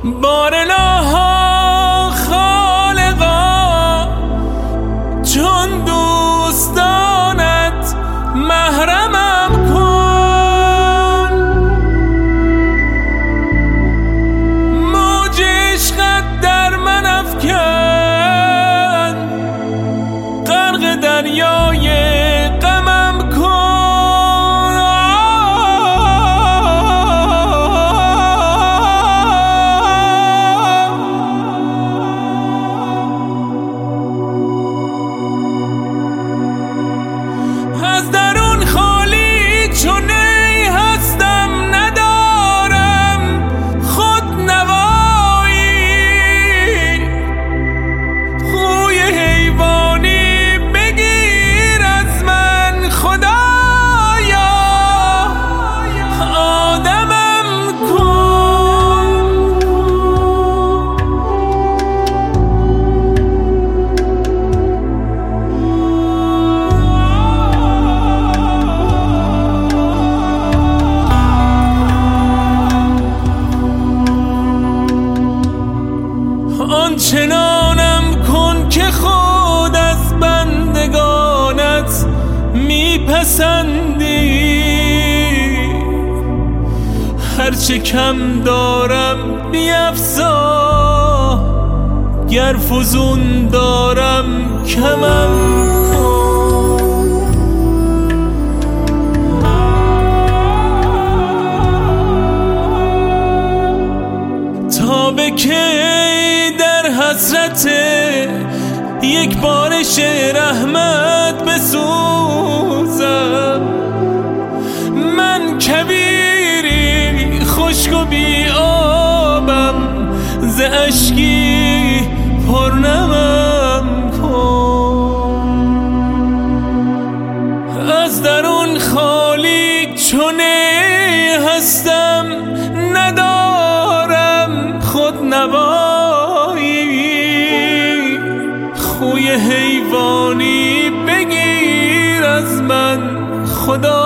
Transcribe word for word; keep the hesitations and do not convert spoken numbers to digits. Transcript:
بارلاها خالقا چون دوستانت محرمم کن. موج عشقت در من افکن، غرق دریای غمم کن. از درون خالی چون ای هستم، ندارم خود نوایی. خوی حیوانی بگیر از من خدایا، آدمم کن. آنچنانم کن که خود از بندگانت میپسندی. هرچه کم دارم بیفزا، گر فزون دارم کمم کن. تا به کی در حسرت یک بارش رحمت بسوزم؟ من کبیری خشک و بی آبم، ز اشکی پرنمم کن. از درون خالی چون هستم، ندارم خود نوایی. خوی حیوانی بگیر از من خدا